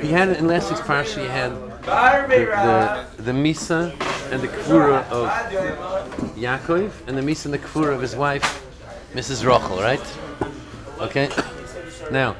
had it in last week's parsha. You had the Misa and the Kvura of Yaakov, and the Misa and the Kvura of his wife, Mrs. Rachel, right? Okay. Now,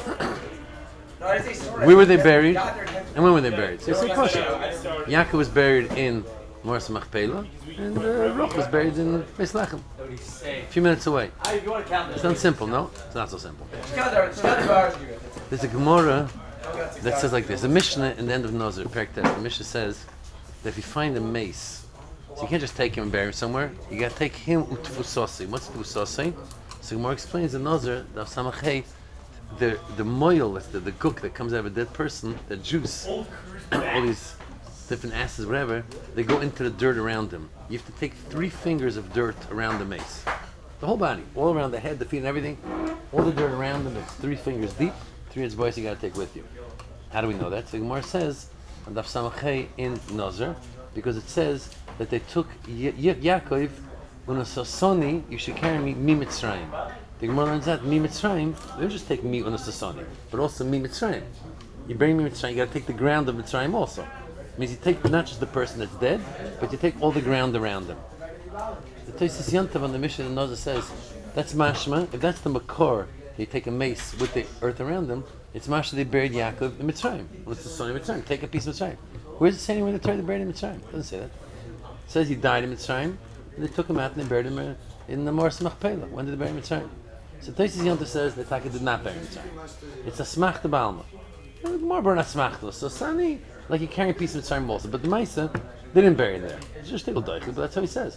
where were they buried, and when were they buried? So it's a question. Yaakov was buried in Moras Machpelah, and Rachel was buried in Beis Lechem, a few minutes away. It's not simple, no? It's not so simple. There's a Gemara that says like this. The Mishnah in the end of Nazir, Perek Tes, the Mishnah says that if you find a mace, so you can't just take him and bury him somewhere, you got to take him utfusasi. What's tfusasi? So Gemara explains in Nazir, the Samachay, the moil, the gook that comes out of a dead person, the juice, all these different acids, whatever, they go into the dirt around him. You have to take 3 fingers of dirt around the mace. The whole body, all around the head, the feet, and everything, all the dirt around them, it's 3 fingers deep, 3 inch boys you got to take with you. How do we know that? So Gemara says, on Daf Samachay in Nazir, because it says that they took Yaakov, Unasasoni, you should carry me Mitzrayim. The Gemara learns that Mitzrayim, they don't just take me Unasasoni, but also Mitzrayim. You bury Mitzrayim, you got to take the ground of Mitzrayim also. It means you take not just the person that's dead, but you take all the ground around them. The Tosfos Yantav on the Mishnah in Nazir says, that's mashma, if that's the makor, you take a mace with the earth around them, it's mashma they buried Yaakov in Mitzrayim. Well, it's the son of Mitzrayim, take a piece of Mitzrayim. Where does it say anywhere in the Torah they buried in Mitzrayim? It doesn't say that. It says he died in Mitzrayim, and they took him out and they buried him in the Moras Machpelah. When did they bury Mitzrayim? So Tosfos Yantav says that Taka did not bury Mitzrayim. It's a smachta b'alma. More not smachta. So Sani, like you carry a piece of Mitzrayim also, but the Maisa, they didn't bury him there. It's just still doichu, but that's how he says.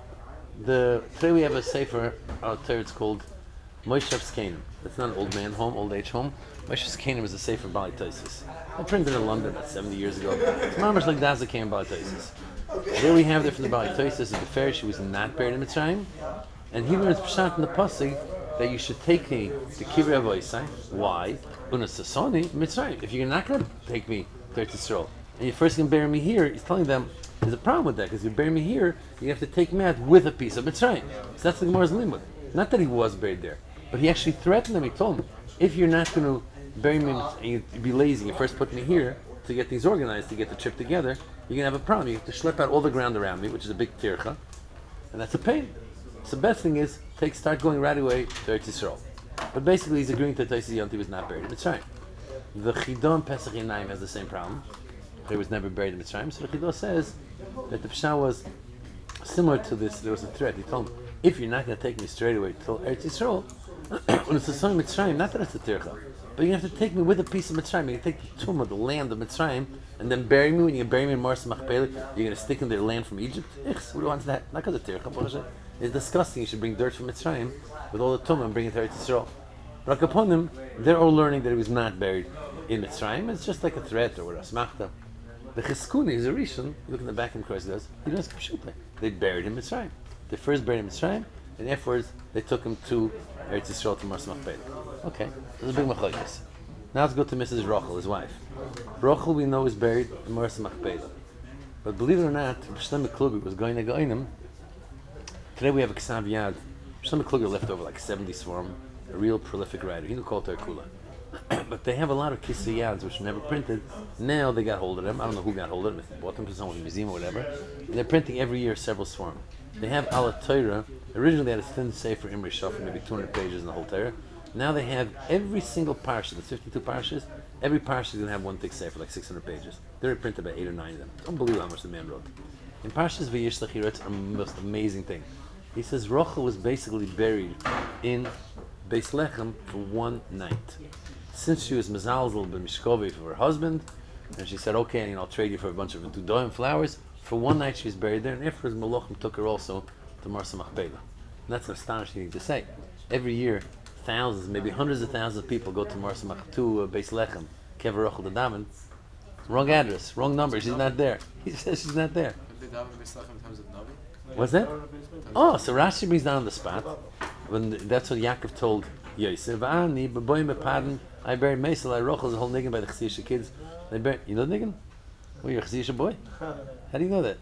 Today we have a sefer out there. It's called Moshev Kanim. It's not an old man home, old age home. Moshev Kanim is a sefer Bali Tosis. I printed it in London about 70 years ago. It's much like Daza came Bali Tosis. There we have there from the Bali Tosis is the Farish who was not buried in Mitzrayim, and he learns Pshat in the pasuk that you should take me to Kivrei Avoisai. Why? Unasasoni Mitzrayim. If you're not going to take me to Eretz Yisrael, and you're first going to bury me here, he's telling them there's a problem with that, because if you bury me here, you have to take me out with a piece of Mitzrayim. So that's the Gemara's limud. Not that he was buried there, but he actually threatened them. He told them, if you're not going to bury me and you be lazy, you first put me here to get things organized, to get the trip together, you're going to have a problem. You have to schlep out all the ground around me, which is a big tircha, and that's a pain. So the best thing is, start going right away to Eretz Yisrael. But basically he's agreeing that Tosfos Yantav was not buried in Mitzrayim. The Chidon Pesach Yinayim has the same problem. He was never buried in Mitzrayim. So the Chidon says that the Pshat was similar to this. There was a threat. He told him, if you're not going to take me straight away to Eretz Yisrael, when it's the son of Mitzrayim, not that it's a tircha, but you have to take me with a piece of Mitzrayim. You can take the tomb of the land of Mitzrayim and then bury me. When you bury me in Moras Machpelah, you're going to stick in their land from Egypt. Who wants that? Not because of tircha. It's disgusting. You should bring dirt from Mitzrayim with all the tumah and bring it to Eretz Yisrael. But upon him, they're all learning that he was not buried in Mitzrayim. It's just like a threat or a smachta. The Cheskuni is a Rishon. You look in the back of Christ does. He doesn't shoot them. They buried him in Mitzrayim. They first buried him in Mitzrayim, and afterwards they took him to Eretz Yisrael to Moras Machpelah. Okay, there's a big machlokes. Now let's go to Mrs. Rachel, his wife. Rachel we know is buried in Moras Machpelah, but believe it or not, Shlomo Kluger was going to go in him. Today we have a Ksav Yad. Shlomo Kluger left over like 70 swarm, a real prolific writer. He knew called Terkula. But they have a lot of Kisei Yads which were never printed. Now they got hold of them. I don't know who got hold of them, if they bought them from someone in a museum or whatever. And they're printing every year several swarm. They have Ala Torah. Originally they had a thin sefer Imri Shafar, maybe 200 pages in the whole Torah. Now they have every single parsha, there's 52 parshas, every parsha is going to have one thick sefer, like 600 pages. They're printed about 8 or 9 of them. It's unbelievable how much the man wrote. In Parshas Vayishlach he writes a most amazing thing. He says Rachel was basically buried in Beis Lechem for one night. Since she was mezalzel b'mishkovi for her husband, and she said, okay, I'll trade you for a bunch of tudoim flowers, for one night she was buried there, and afterwards Malachim took her also to Moras Machpelah. And that's an astonishing thing to say. Every year, thousands, maybe hundreds of thousands of people go to Moras Machpelah, to Beis Lechem, Kever Rachel the Daven. Wrong address, wrong number, she's not there. He says she's not there. What's that? Oh, so Rashi brings down on the spot. That's what Yaakov told Yosef. I buried Meisel, I Rochel, the whole niggin by the Chassidisha kids. They buried, you know the niggin? Well, you're a Chassidisha boy. How do you know that?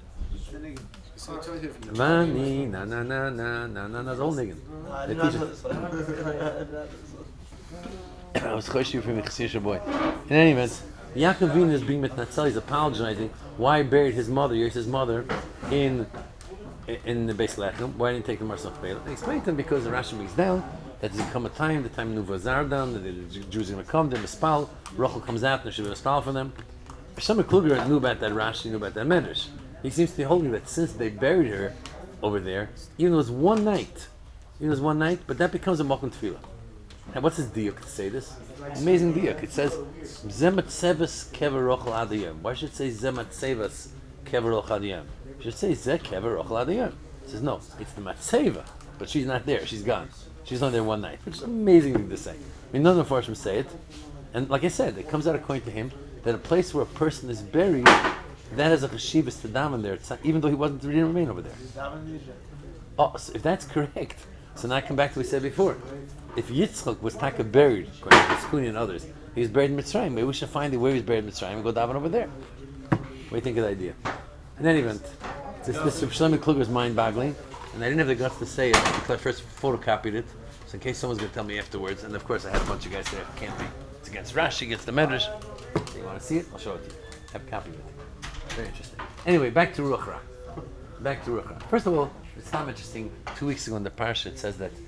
Vani, na na na na na na na, the whole niggin. They teach it. I was choshev from a Chassidisha boy. In any event, Yaakov Avinu is being mitnatzel. He's apologizing. Why he buried his mother, Yosef's mother, in the Beis Lechem? Why didn't he take the Marsach Peilah? They explained to him because the Rashi brings down that there's come a time, the time Nuva Zardan, that the Jews are going to come, they're Mispal, Rachel comes out, and there should be a Mispal for them. Shlomo Kluger knew about that Rashi, knew about that Medrash. He seems to be holding that since they buried her over there, even though it was one night, but that becomes a Mokum Tefillah. Now, what's his diuk to say this? Amazing diuk. It says, Zemat Sevas Kever Rochel Adiyam. Why should it say Zemat Sevas Kever Rochel Adiyam? It should say Ze Kever Rochel Adiyam. It says, no, it's the Matseva, but she's not there, she's gone. She's only there one night, which is an amazing thing to say. I mean, none of the Farshim say it. And like I said, it comes out according to him that a place where a person is buried, that has a cheshivas to daven there, even though he didn't remain over there. Oh, so if that's correct, so now I come back to what we said before. If Yitzchak was taka buried, according to Skuni and others, he was buried in Mitzrayim. Maybe we should find where he was buried in Mitzrayim and go daven over there. What do you think of the idea? In any event, this Shlomo Kluger is mind-boggling, and I didn't have the guts to say it until I first photocopied it, so in case someone's going to tell me afterwards. And of course, I had a bunch of guys say it can't be. It's against Rashi, against the Medrash. You want to see it? I'll show it to you. I have a copy of it. Very interesting. Anyway, back to Ruach Ra. First of all, it's not interesting. 2 weeks ago in the parsha, it says that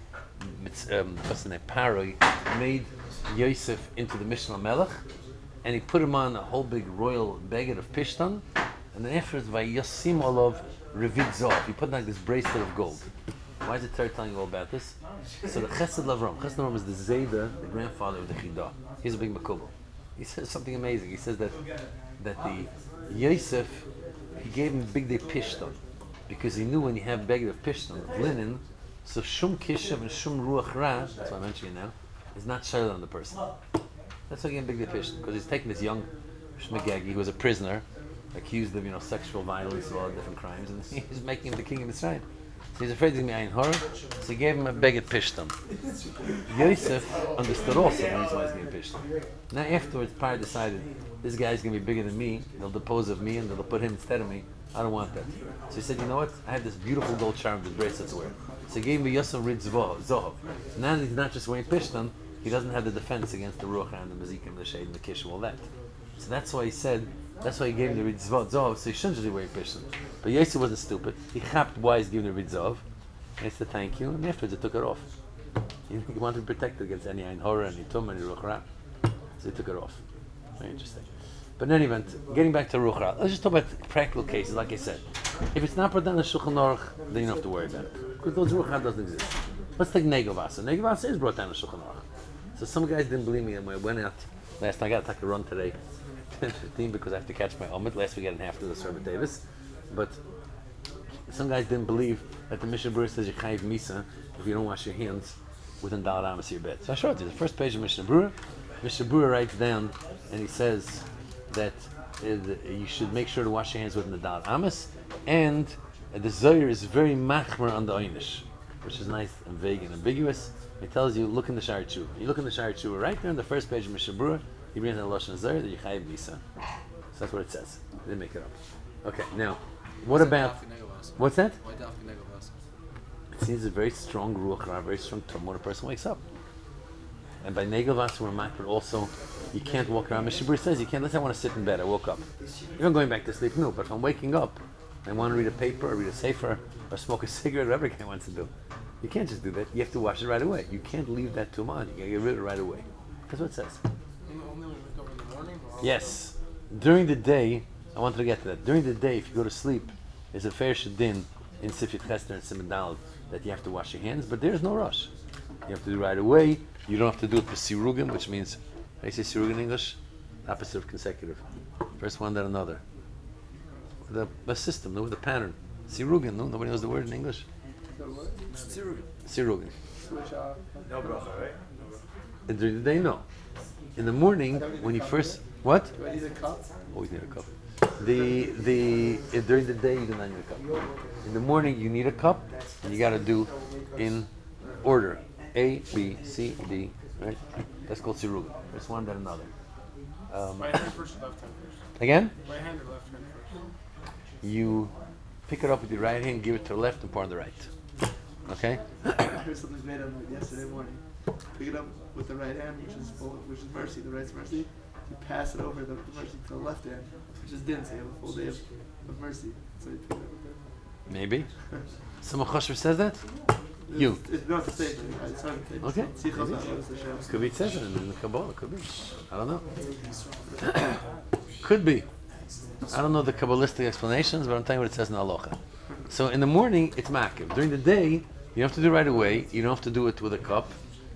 Paroi made Yosef into the Mishnah Melech, and he put him on a whole big royal baguette of pishtan, and then afterwards, Vayasim Olav Revid Zov. He put like this bracelet of gold. Why is the Torah telling you all about this? So the Chesed Lavram. Chesed Lavram is the Zayda, the grandfather of the Chidah. He's a big makubal. He says something amazing. He says that the Yosef, he gave him big day pishtan, because he knew when you have big of pishtan, of linen, so shum kishav and shum ruach ra, that's what I'm mentioning now, is not shared on the person. That's why he gave him big day pishtan, because he's taking this young shmegagi who was a prisoner, accused of sexual violence and all different crimes, and he's making him the king of Mitzrayim. So he's afraid he's going to be ayin horror, so he gave him a beged pishtam. Yosef understood also the reason why he's giving pishtam. Now afterwards, Par decided, this guy's going to be bigger than me, they'll depose of me, and they'll put him instead of me. I don't want that. So he said, you know what, I have this beautiful gold charm, this bracelet to wear. So he gave me Yosef Rid Zohov. So now that he's not just wearing pishtam, he doesn't have the defense against the ruach and the mazikim, the shade, and the kish, and all that. So that's why he said, that's why he gave him the Rid Zohov, so he shouldn't just be wearing pishtam. But Yosef wasn't stupid. He chapped why he's giving the Rid Zohov. And he said thank you, and afterwards he took it off. He wanted to be protected against any ayin horror, any tum, any ruach ra. So he took it off. Very interesting. But in any event, getting back to ruach ra, let's just talk about practical cases. Like I said, if it's not brought down the Shulchan Aruch, then you don't have to worry about it, because those ruach ra doesn't exist. Let's take Negel Vasa. Negel Vasa is brought down the Shulchan Aruch. So some guys didn't believe me, and when I went out last night, I got to take a run today, 10:15, because I have to catch my Omid. Last week I didn't have to, the Servant Davis. But some guys didn't believe that the Mishnah Berurah says you chayiv misa if you don't wash your hands within Daled Amos of your bed. So I showed you the first page of Mishnah Berurah. Mishnah Berurah writes down, and he says that you should make sure to wash your hands within the Daled Amos, and the Zohar is very machmer on the Oynish, which is nice and vague and ambiguous. He tells you, look in the Sha'ar Tshuva. You look in the Sha'ar Tshuva right there on the first page of Mishnah Berurah, he brings in the Lashon Zohar that you chayiv misa. So that's what it says. They didn't make it up. Okay, now, what about... What's that? It seems a very strong ruach ra, very strong term when a person wakes up. And by negel vas we're makar also, you can't walk around. Mishnah Berurah says you can't. Let's say I want to sit in bed. I woke up. If I'm going back to sleep, no. But if I'm waking up, I want to read a paper, or read a sefer, or smoke a cigarette, whatever a guy wants to do. You can't just do that. You have to wash it right away. You can't leave that too much. You got to get rid of it right away. That's what it says. Only when you wake up in the morning? Yes. During the day, I wanted to get to that. During the day, if you go to sleep, there's a fair shadin in Sifyat Chester and Siman Daled that you have to wash your hands, but there's no rush. You have to do it right away. You don't have to do it for sirugim, which means, how do you say sirugim in English? Opposite of consecutive. First one, then another. The system, no, the pattern. Sirugim, no? Nobody knows the word in English? Sirugim. Sirugim. No bracha, right? And during the day, no. In the morning, when you first... What? Do I need a cup? Always need a cup. During the day you do not need a cup. In the morning you need a cup, and you got to do in order: A, B, C, D. Right? That's called sirugim. There's one, then another. Right hand first or left hand first? Again? Right hand or left hand first? You pick it up with your right hand, give it to the left, and pour on the right. Okay? I heard something made on yesterday morning. Pick it up with the right hand, which is mercy. The right's mercy. you pass it over the mercy to the left hand, which is din, so you have a full day of mercy. So you pick it up with Maybe. Someone Choshev says that? You. It's not the same thing. It's not the same. Okay. Maybe. Could be it says it in the Kabbalah. Could be. I don't know. Could be. I don't know the Kabbalistic explanations, but I'm telling you what it says in Halacha. So in the morning, it's makiv. During the day, you don't have to do it right away. You don't have to do it with a cup.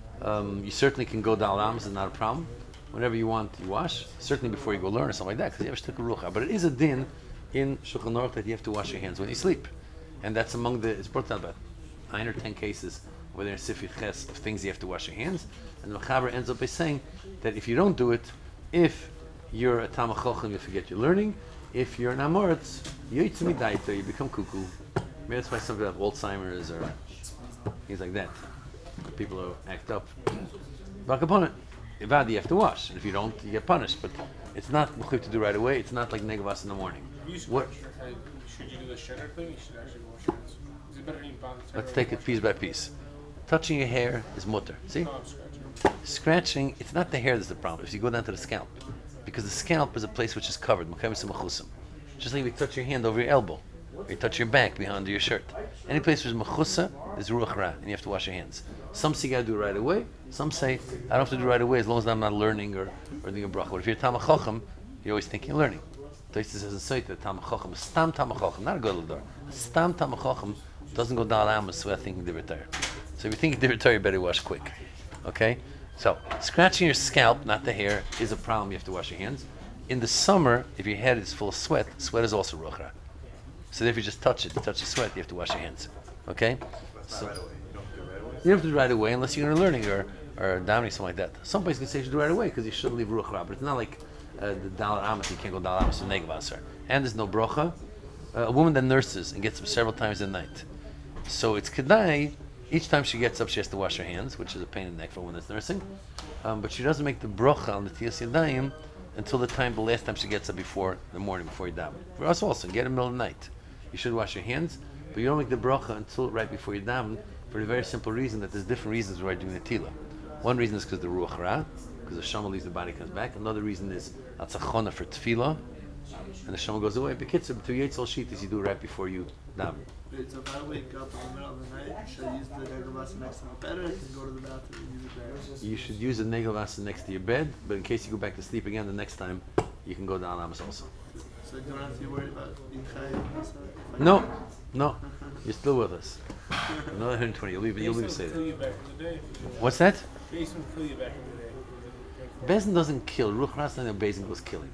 You certainly can go dal ams, it's not a problem. Whenever you want, you wash. Certainly before you go learn or something like that, because you have shtuk rucha. But it is a din in Shulchan Aruch that you have to wash your hands when you sleep. And that's among the, it's brought down about 9 or 10 cases where there's Sifri Ches of things you have to wash your hands. And the Mechaber ends up by saying that if you don't do it, if you're a Talmid Chacham, you forget your learning. If you're an Amoritz, you become cuckoo. Maybe that's why some people have Alzheimer's or things like that. People who act up. Back upon it, you have to wash. And if you don't, you get punished. But it's not mechuyev to do right away. It's not like negavas in the morning. What? Should you do the shredder thing? You should actually wash your hands. Is it better than bother? Let's take it piece by piece. Touching your hair is mutter. See? Scratching, it's not the hair that's the problem. If you go down to the scalp. Because the scalp is a place which is covered. Just like if you touch your hand over your elbow. Or you touch your back behind your shirt. Any place where there's mechusa, there's ruach ra, and you have to wash your hands. Some say you gotta do it right away. Some say, I don't have to do it right away as long as I'm not learning or doing a bracha. But if you're a Talmid Chacham, you're always thinking of learning. Tosis says in Sotah that Talmid Chacham, a stam Talmid Chacham, not a gadol dor. A stam Talmid Chacham doesn't go down amas without thinking divrei Torah. So if you think divrei Torah, you better wash quick. Okay? So, scratching your scalp, not the hair, is a problem. You have to wash your hands. In the summer, if your head is full of sweat is also ruach ra. So if you just touch it, touch the sweat, you have to wash your hands. Okay? So, you don't have to do it right away unless you're learning or davening, something like that. Some places can say you should do it right away because you should leave ruach ra, but it's not like the dalar amas, you can't go dalar amas to negavasar. And there's no brocha. A woman that nurses and gets up several times a night. So it's kedai, each time she gets up she has to wash her hands, which is a pain in the neck for a woman that's nursing. But she doesn't make the brocha on the tiyas yadayim until the last time she gets up before the morning, before you daven. For us also, get in the middle of the night. You should wash your hands, but you don't make the bracha until right before you daven, for the very simple reason that there's different reasons why you're doing the tila. One reason is because the ruach ra, because the shama leaves, the body comes back. Another reason is atzachona for tefillah, and the shama goes away. Bekitzer, to yetzel shitas, you do it right before you daven. So if I wake up in the middle of the night, should I use the negavasa next to my bed, or I can go to the bathroom and use it there? You should use the negavasa next to your bed, but in case you go back to sleep again the next time, you can go down amas also. So you don't have to be worried about being chayav? No. You're still with us. Another 120. You'll leave say that. What's that? Jason will kill you back in the day. Bezin doesn't kill. Ruach Ras and Bezin goes killing.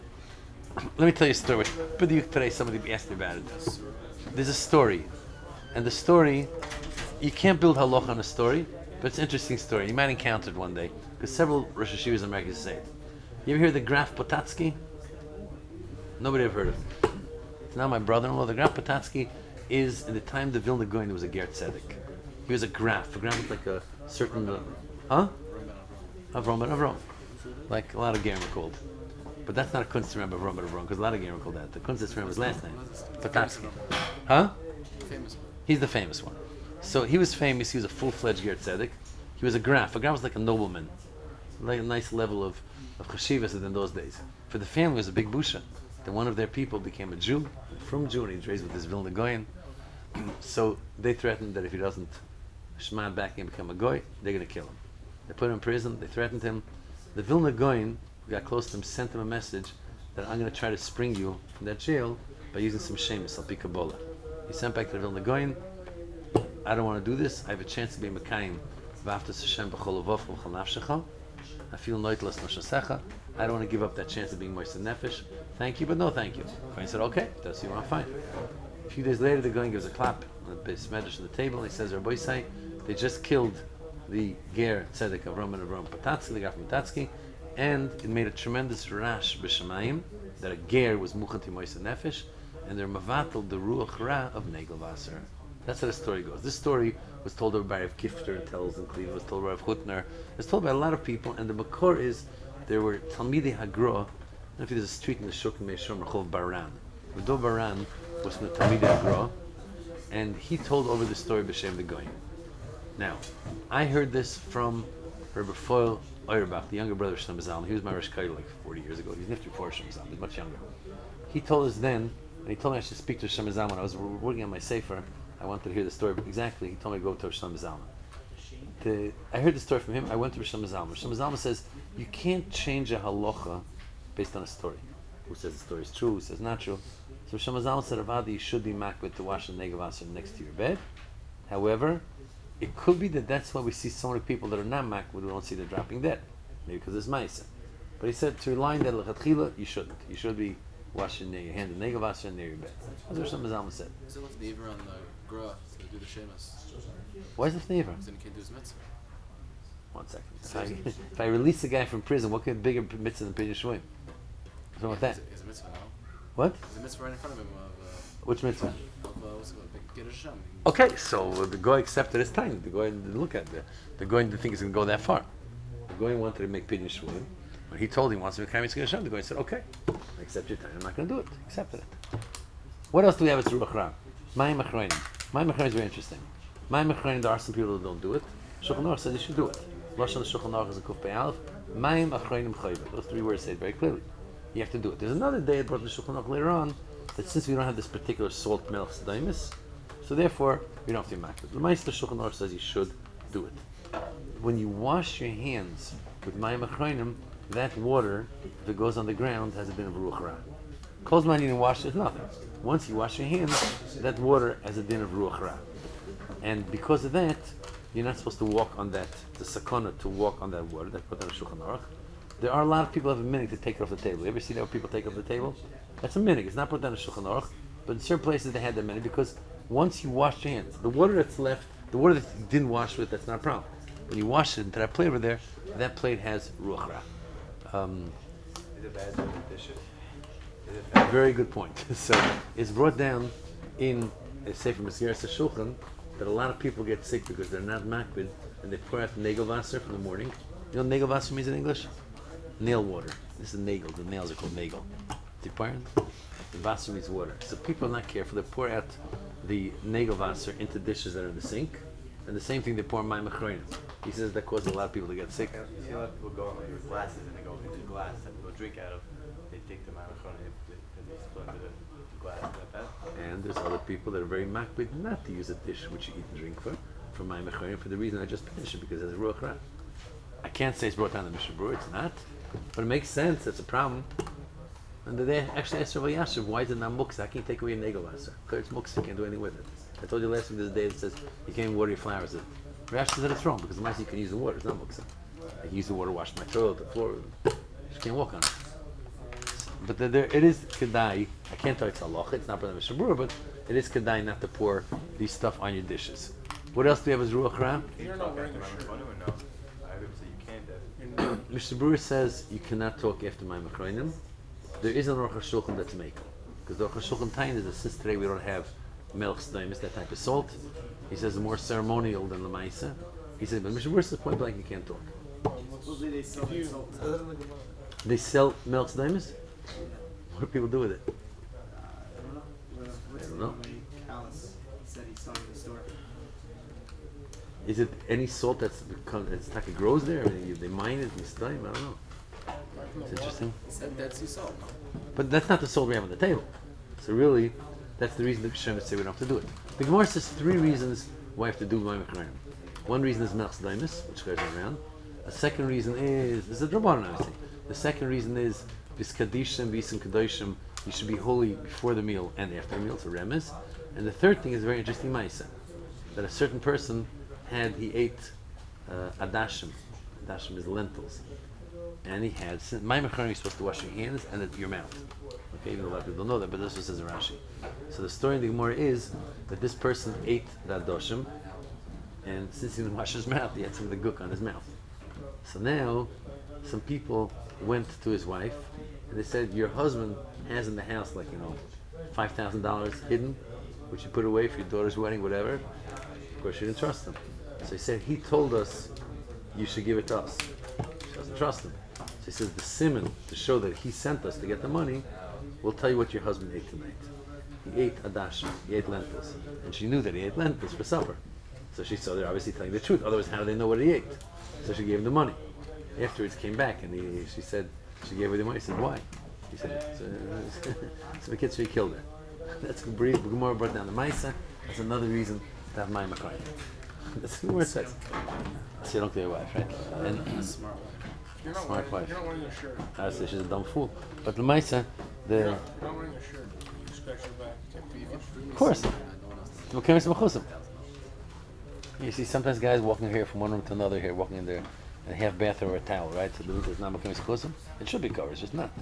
Let me tell you a story. Today somebody asked me about it. There's a story. And the story, you can't build halacha on a story, but it's an interesting story. You might encounter it one day. Because several Rosh Hashivas in America say it. You ever hear the Graf Potatsky? Nobody ever heard of it. It's now my brother-in-law. The Graf Potatsky is, in the time of the Vilna Gaon, there was a Ger Tzedek. He was a Graf. A Graf was like a certain... Avram. Like a lot of Gerim are called. But that's not a kunst to remember Avram, because a lot of Gerim are called that. The kunst is to remember his last name. Potatsky. Famous one. He's the famous one. So he was famous. He was a full-fledged Ger Tzedek. He was a Graf. A Graf was like a nobleman. Like a nice level of chashivas in those days. For the family, it was a big busha. That one of their people became a Jew, from Jew, and he was raised with this Vilna Goyen. So they threatened that if he doesn't shema back and become a goy, they're going to kill him. They put him in prison. They threatened him. The Vilna Goyen, who got close to him, sent him a message that I'm going to try to spring you from that jail by using some shemus, al pi Kabbalah. He sent back to the Vilna Goyen, I don't want to do this. I have a chance to be Mekayim. V'aftas Hashem b'chol levavcha v'chol nafshecha. I feel noitlas noshasecha. I don't want to give up that chance of being moist and nefesh. Thank you, but no thank you. He said, okay, that's you want, fine. A few days later, the guy gives a clap on the medrash on the table, and he says, Rabbi Say, they just killed the Ger Tzedek Avram and Avram Potatsky, the guy from Potatsky, and it made a tremendous rash b'shamayim that a Ger was muchan to moist and nefesh, and they're mavatal the ruach ra of Negel Vaser. That's how the story goes. This story was told by Rav Gifter, tells in Cleveland, was told by Rav Hutner, it's told by a lot of people, and the makor is there were Talmidei Hagra. I don't know if there's a street in the Shuk Meishom Rechov Baran. Rudol Baran was from the Talmidei Hagra, and he told over the story b'Shem the Goyim. Now, I heard this from Rabbi Foyle Auerbach, the younger brother of Shlomo Zalman, he was my Rosh Kollel like 40 years ago. He was nifty before Shlomo Zalman. He was much younger. He told us then, and he told me I should speak to Shlomo Zalman. When I was working on my sefer, I wanted to hear the story, but exactly, he told me to go to Shlomo Zalman. I heard the story from him. I went to Shlomo Zalman. Shlomo Zalman says you can't change a halacha based on a story. Who says the story is true? Who says not true? So Shlomo Zalman said, Avadi, you should be makbid to wash the negavasar next to your bed. However, it could be that that's why we see so many people that are not makbid, we don't see them dropping dead. Maybe because it's ma'isa. But he said to rely on that l'chatchila, you shouldn't. You should be washing your hand in negavasar near your bed. That's what Shlomo Zalman said. Is it the Iver on the Gra to do the Shemas? Why is it never? Because then he can't do his mitzvah. 1 second. If I release a guy from prison, what could be bigger mitzvah than Pidyon Shvuim? What's wrong with that? Is a mitzvah now? What? Is a mitzvah right in front of him Which mitzvah? what's it called? Get a Shem. Okay, so the guy accepted his time. The guy didn't look at it. The guy didn't think he's going to go that far. The guy wanted to make Pidyon Shvuim. When he told him he wants to make Chaim Yitzchak Hashem, the guy said, okay, I accept your time. I'm not going to do it. Accepted it. What else do we have? It's Ruach Ra. Mayim Achronim. Mayim Achronim is very interesting. Mayim Achronim, there are some people that don't do it. Shulchan Aruch says you should do it. Lashon Shulchan Aruch is a Kuf Pei Aleph. Mayim Achronim Chayva. Those 3 words say it very clearly. You have to do it. There's another day it brought the Shulchan Aruch later on that since we don't have this particular salt milk sedaimis, so therefore we don't have to be makbid. The Meister Shulchan Aruch says you should do it. When you wash your hands with Mayim Achronim, that water, if it goes on the ground, has a din of Ruach Ra. Kol zman you didn't wash it, nothing. Once you wash your hands, that water has a din of Ruach Ra. And because of that, you're not supposed to walk on that, the sakana to walk on that water. That's put on a Shulchan Aruch. There are a lot of people who have a minute to take it off the table. You ever see that when people take it off the table? That's a minute. It's not put on a Shulchan Aruch, but in certain places they had that minute because once you wash your hands, the water that's left, the water that you didn't wash with, that's not a problem. When you wash it into that plate over there, that plate has Ruach Ra. Is it bad doing dishes? Very good point. So it's brought down in a Sefer Mesgeras HaShulchan that a lot of people get sick because they're not makbid and they pour out Nagelwasser from the morning. You know what Nagelwasser means in English? Nail water. This is nagel. The nails are called nagel. The Wasser means water. So people are not careful. They pour out the Nagelwasser into dishes that are in the sink. And the same thing they pour Mayim Achronim. He says that causes a lot of people to get sick. You see a lot of people go in like glasses and they go into the glass that people drink out of. They take the microphone and they split the glass like that. And there's other people that are very makbid not to use a dish which you eat and drink for Mayim Achronim for the reason I just mentioned because it's Ruach Ra. I can't say it's brought down in the Mishnah Berurah, it's not. But it makes sense, it's a problem. And they actually asked Rav Yashiv, why is it not muksa? How can you take away a Nagelwasser? Because it's muksa, you can't do anything with it. I told you last week there's a day that says you can't even water your flowers. Rav Yashiv said it's wrong because the you can use the water, it's not muksa. I can use the water to wash my throat, the floor, you just can't walk on it. But it is kedai. I can't tell you it's halacha, it's not for the Mishnah Berurah, but it is kedai not to pour these stuff on your dishes. What else do we have as Ruach Ra? Can you talk after microphone or no? I would say you can't. Mishnah Berurah says you cannot talk after Mayim Achronim. There is an Aruch HaShulchan that's makel. Because the Aruch HaShulchan Tain is that since today we don't have melch sedaimis, that type of salt, he says more ceremonial than the Maisa. He says, but Mishnah Berurah says point blank you can't talk. Supposedly they sell that salt. They sell melch sedaimis? What do people do with it? I don't know. What's I don't the know. name? Callis said he's selling the store. Is it any salt that's like it grows there? I mean, they mine it and study? I don't know. It's interesting. He said Dead Sea salt. But that's not the salt we have on the table. So really, that's the reason that Hashem would say we don't have to do it. The Gemara says 3 reasons why you have to do Mayim Achronim. One reason is Melch Sedaimis, which goes around. A second reason is, this is a Drabanan obviously. The second reason is, Biskadishim, Bisim Kadoshim, you should be holy before the meal and after the meal, it's a remez. And the third thing is a very interesting Maisa. That a certain person he ate adashim. Adashim is lentils. And he had, Mayim Achronim you're supposed to wash your hands and your mouth. Okay, even though a lot of people don't know that, but this just says in Rashi. So the story in the Gemara is that this person ate the adashim, and since he didn't wash his mouth, he had some of the guk on his mouth. So now, some people went to his wife, and they said, your husband has in the house like, $5,000 hidden, which you put away for your daughter's wedding, whatever. Of course, she didn't trust him. So he said, he told us you should give it to us. She doesn't trust him. So he says, the simon, to show that he sent us to get the money, will tell you what your husband ate tonight. He ate adash, he ate lentils. And she knew that he ate lentils for supper. So she saw they're obviously telling the truth. Otherwise, how do they know what he ate? So she gave him the money. afterwards came back and she said, she gave her the money. He said, why? He said, so the kids, so he killed her. That's brief. Gemara brought down the Maisa. That's another reason to have Mayim Akroin. That's what Gemara says. So you don't get your wife, right? And A smart one. You're not smart wife. You're not wearing your shirt. I say she's a dumb fool. But the Maisa, You're not wearing your shirt. You scratch your back. of course. No one else does. What carries the Mechusim? You see, sometimes guys walking here from one room to another here, walking in there, and half bath or a towel, right? So the room is not Mechusim Mechusim. It should be covered, it's just not.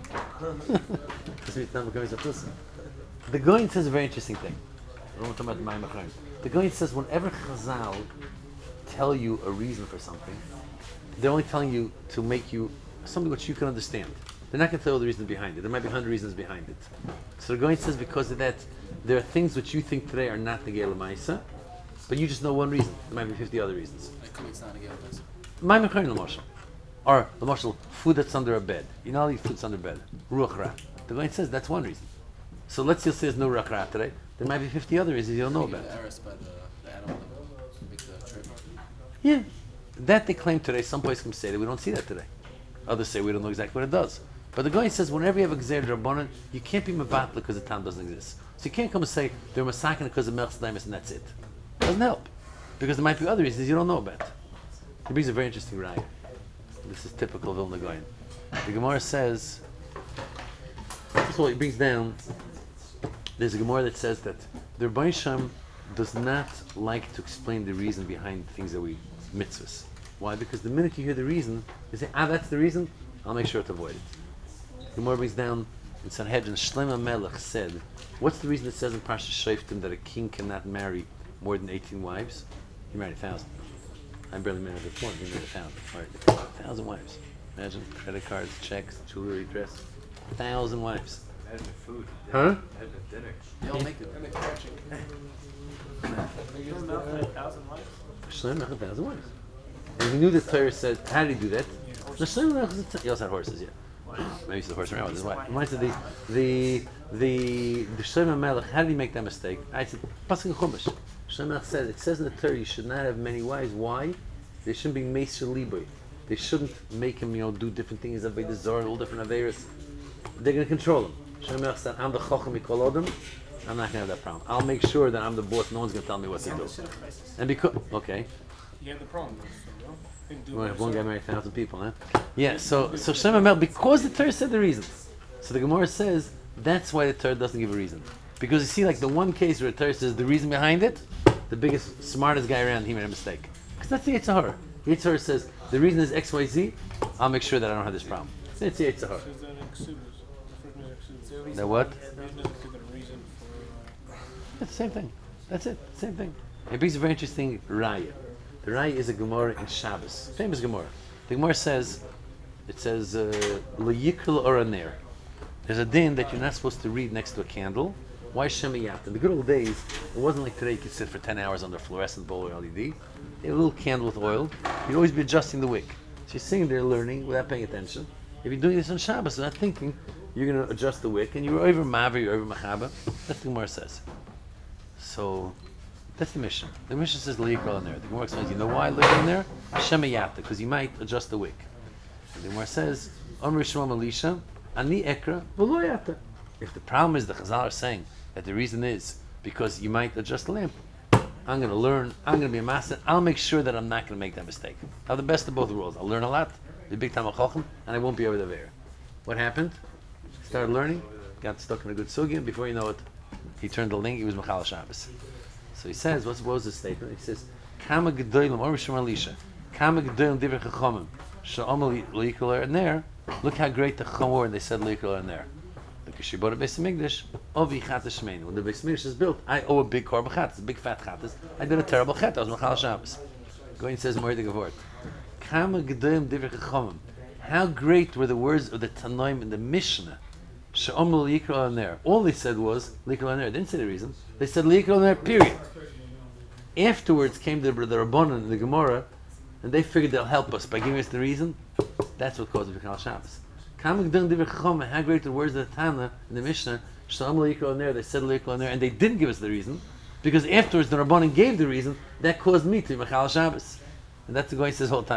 It's not Mechusim Mechusim. The Goyin says a very interesting thing. I don't want to talk about Mayim Akroin. The Goyin says whenever Chazal tell you a reason for something, they're only telling you to make you something which you can understand. They're not going to tell you the reasons behind it. There might be 100 reasons behind it. So the Goyin says because of that, there are things which you think today are not the Gela Maisa, but you just know one reason. There might be 50 other reasons. Like, it's not a game. Mayim Akroin l'marshal. Or l'marshal, food that's under a bed. You know how you food's under bed. Ruach Ra. The Goyin says that's one reason. So let's just say there's no Ruach Ra today. There might be 50 other reasons you don't know about. The errors by the animal that make the trademark. Yeah. That they claim today, some places can say that we don't see that today. Others say we don't know exactly what it does. But the guy says whenever you have a Gzer Rabbanan, you can't be Mavatla because the town doesn't exist. So you can't come and say they're Masakin because of Melch Daimus and that's it. It doesn't help. Because there might be other reasons you don't know about. He brings a very interesting raya. This is typical Vilna Goyin. The Gemara says, first of all, he brings down, there's a Gemara that says that the Rebbeinu Shem does not like to explain the reason behind things that we mitzvahs. Why? Because the minute you hear the reason, you say, that's the reason, I'll make sure to avoid it. Gemara brings down in Sanhedrin, Shlomo Melech said, what's the reason it says in Parshas Shoftim that a king cannot marry more than 18 wives? He married 1,000. I barely married before, he married 1,000. All right, 1,000 wives. Imagine, credit cards, checks, jewelry, dress. 1,000 wives. Imagine the food. Huh? Imagine the dinner. They all make it. And the catching. You're not like 1,000 wives. Shlomo Melech had 1,000 wives. And he knew the Torah said, how did he do that? The Shlomo Melech, he also had horses, yeah. Maybe he's the horse around with his wife. Reminds me the Shlomo Melech, how did he make that mistake? I said, Pasuk Chumash. Shlomo Melech said, it says in the Torah you should not have many wives. Why? They shouldn't be Meisher Liboy. They shouldn't make him, do different things, Avodah Zarah, all different Averis. They're going to control him. Shlomo Melech said, I'm the Chochem Mikol Odom. I'm not going to have that problem. I'll make sure that I'm the boss. No one's going to tell me what to do. And because, okay. You have the problem. Well, one guy married 1,000 people, huh? Yeah, so Shlomo Melech, because the Torah said the reasons. So the Gemara says, that's why the Torah doesn't give a reason. Because you see, like the one case where the Torah says the reason behind it, the biggest, smartest guy around, he made a mistake. Because that's the Yetzer Hara. The Yetzer Hara says, the reason is X, Y, Z, I'll make sure that I don't have this problem. It's the Yetzer Hara. That what? It's the same thing. That's it. Same thing. It brings a very interesting raya. The raya is a Gemara in Shabbos. Famous Gemara. The Gemara says, L'yikl or a ner. There's a din that you're not supposed to read next to a candle. Why Shemayat? In the good old days, it wasn't like today you could sit for 10 hours under a fluorescent bulb or LED. They had a little candle with oil. You'd always be adjusting the wick. So you're sitting there learning without paying attention. If you're doing this on Shabbos, you're not thinking, you're going to adjust the wick, and you're over Maver, you're over Machaba. That's what the Gemara says. So, that's the mission. The mission says L'yikra in there. The Gemara says, you know why L'yikra in there? Shemayata, because you might adjust the wick. And the Gemara says, Amr Shmuel Elisha, Ani Ekra V'lo. If the problem is the Chazal are saying that the reason is because you might adjust the lamp, I'm going to learn, I'm going to be a master, I'll make sure that I'm not going to make that mistake. I'll have the best of both worlds. I'll learn a lot, be big time Chochem, and I won't be over the Veir. What happened? Started learning, got stuck in a good sugya, before you know it, he turned the link, he was Machal Shabbos. So he says, what was the statement? He says, Kama Gedolim, Amr Shmuel Elisha, Kama Gedolim Divrei Chachamim, Sha'omer L'yikra in there. Look how great the Chacham were, and they said L'yikra in there. Because she bought a Beis Hamikdash, Ovi Chatas Shmein. When the Beis Hamikdash is built, I owe a big korban chatas, a big fat chatas. I did a terrible chat. I was Machal Shabbos. Going says more the Gevort. Kama Gedolim Divrei Chachamim. How great were the words of the Tanoim in the Mishnah. Sha'omer L'yikra in there. All they said was L'yikra in there. They didn't say the reason. They said L'yikra in there, period. Afterwards came the Rabbanan and the Gemara, and they figured they'll help us by giving us the reason. That's what caused the Machal Shabbos. How great the words of the Tana in the Mishnah, Sha'omer L'yikra in there, they said L'yikra in there, and they didn't give us the reason, because afterwards the Rabbanan gave the reason, that caused me to be Machal Shabbos. And that's the guy says the whole time.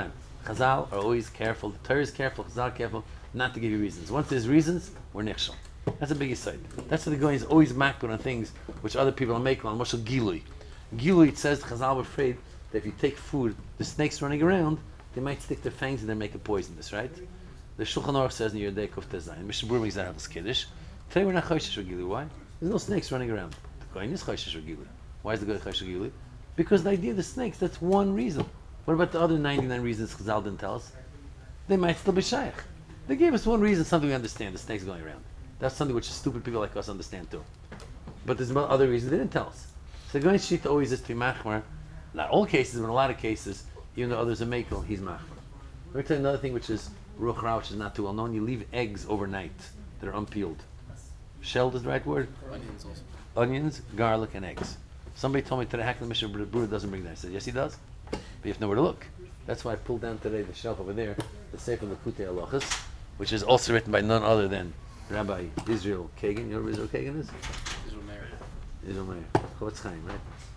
Chazal are always careful. The Torah is careful. Chazal are careful not to give you reasons. Once there's reasons, we're nichshel. That's a big insight. That's what the guy is always makbid on things which other people are making on. Moshe Gilui. Gilui, it says Chazal were afraid that if you take food, the snakes running around, they might stick their fangs and then make it poisonous, right? The Shulchan Aruch says in Yerdei Kuf Tezayin, Mishnah Berurah makes that have a skiddush. Today we're not choishes for Gilui. Why? There's no snakes running around. The Kohen is choishes for Gilui. Why is the Kohen choishes for Gilui? Because the idea of the snakes, that's one reason. What about the other 99 reasons Chazal didn't tell us? They might still be shaykh. They gave us one reason, something we understand, the snakes going around. That's something which stupid people like us understand too. But there's other reasons they didn't tell us. So the Goyen Shita always is to be machmer. Not all cases, but in a lot of cases, even though others are makel, he's machmer. Let me tell you another thing which is ruch ra, which is not too well known. You leave eggs overnight that are unpeeled. Shelled is the right word? Onions also. Onions, garlic, and eggs. Somebody told me today, how come the Mishnah Berurah doesn't bring that? I said, yes, he does. But you have to know where to look. That's why I pulled down today the shelf over there, the Sefer Lekutei Halachos, which is also written by none other than Rabbi Israel Kagan. You know who Israel Kagan is? Israel Meir. Israel Meir. Chofetz Chaim, right?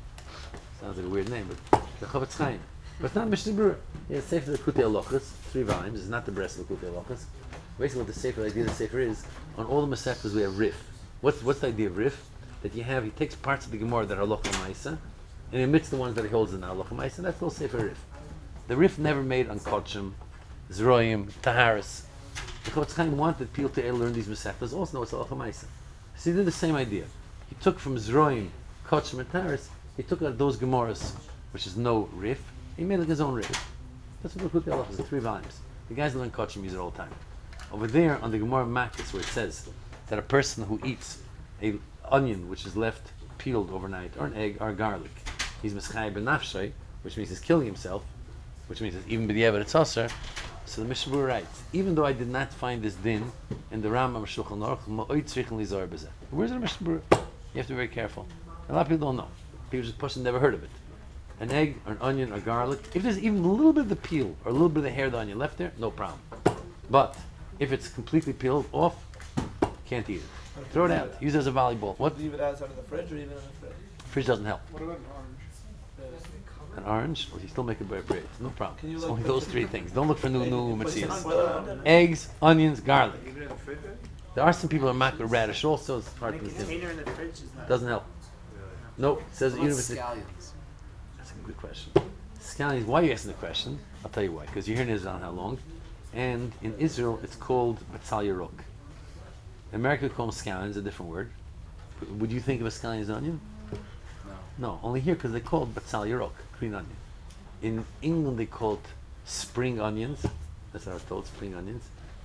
Sounds like a weird name, but the Chofetz Chaim. But it's not Mishnah Berurah. Yeah, it's Sefer Lekutei Halachos, 3 volumes. It's not the Bres Lekutei Halachos. Basically, what the idea of the Sefer is, on all the Masechtas we have Rif. What's the idea of Rif? That he takes parts of the Gemara that are Halacha Maisa, and he omits the ones that he holds in Halacha Maisa, and that's all Sefer Rif. The Rif never made on Kodshim, Zroim, Taharis. The Chofetz Chaim wanted people to learn these Masechtas, also know it's Halacha Maisa. So he did the same idea. He took from Zroim, Kodshim, and Taharis, he took out those Gemaras, which is no Rif, he made like his own Rif. That's what Lekutei Halachos is, 3 volumes. The guys that learn Kodshim use it all the time. Over there, on the Gemara Makkos, where it says that a person who eats an onion which is left peeled overnight, or an egg, or garlic, he's Meschai B'nafshay, which means he's killing himself, which means that even b'diavad it's aser. So the Mishnah Berurah writes, even though I did not find this din in the Rambam Shulchan Aruch, ma'oid tzrichen lizar b'zeh. Where's the Mishnah Berurah? You have to be very careful. A lot of people don't know. People just person never heard of it. An egg, or an onion, or garlic. If there's even a little bit of the peel, or a little bit of the hair of the onion left there, no problem. But if it's completely peeled off, can't eat it. Throw it out. Use it as a volleyball. What? Leave it outside of the fridge or even in the fridge? Fridge doesn't help. What about an orange? An orange? Well, you still make it by bread. No problem. Can you It's look only for those the- 3 things. Don't look for new materials. Egg. Eggs, onions, garlic. Even in the fridge? There are some people who are makar radish also. It's hard to A understand. container in the fridge is not. Doesn't help. Nope. It says What even about if it's scallions? That's a good question. Scallions. Why are you asking the question? I'll tell you why. Because you're here in Israel how long? And in Israel, it's called batzal yarok. In America, we call them scallions, a different word. Would you think of a scallion as an onion? No. No, only here because they call it batzal yarok, green onion. In England, they call it spring onions. That's what I was told, spring onions.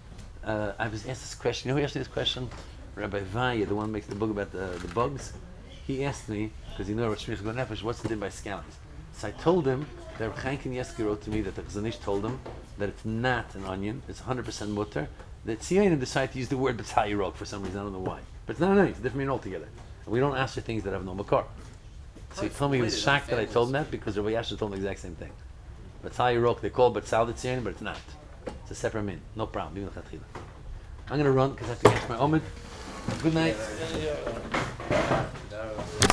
I was asked this question. You know who asked me this question? Rabbi Vaya, the one who makes the book about the bugs. He asked me, because he knows Shmiras Nefesh, what's the din by scallions? So I told him that Reb Chaim Kanievsky wrote to me that the Chazanish told him that it's not an onion, it's 100% mutter. That Tzionim decided to use the word batzal yarok for some reason, I don't know why. But it's not an onion, it's a different meaning altogether. And we don't ask for things that have no makar. So he told me he was shocked that I told him that because Rabbi Yasha told him the exact same thing. Batzal yarok, they call batzal the Tzionim, but it's not. It's a separate min, no problem. Even lechatchila. I'm going to run because I have to catch my omid. Good night.